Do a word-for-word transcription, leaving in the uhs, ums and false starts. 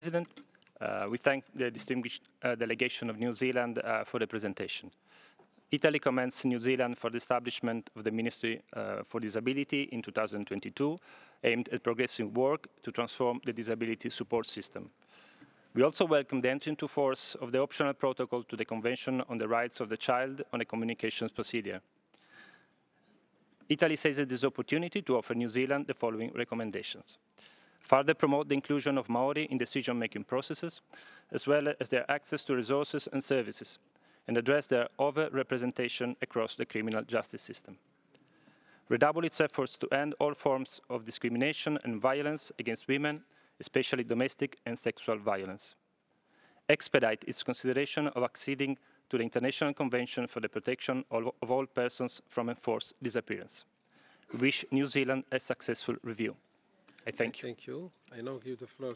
President, uh, we thank the distinguished uh, delegation of New Zealand uh, for the presentation. Italy commends New Zealand for the establishment of the Ministry uh, for Disability in two thousand twenty-two, aimed at progressing work to transform the disability support system. We also welcome the entry into force of the optional protocol to the Convention on the Rights of the Child on a Communications Procedure. Italy seizes this opportunity to offer New Zealand the following recommendations. Further promote the inclusion of Maori in decision-making processes, as well as their access to resources and services, and address their over-representation across the criminal justice system. Redouble its efforts to end all forms of discrimination and violence against women, especially domestic and sexual violence. Expedite its consideration of acceding to the International Convention for the Protection of All Persons from Enforced Disappearance. We wish New Zealand a successful review. I Okay, thank you. thank you. I now give the floor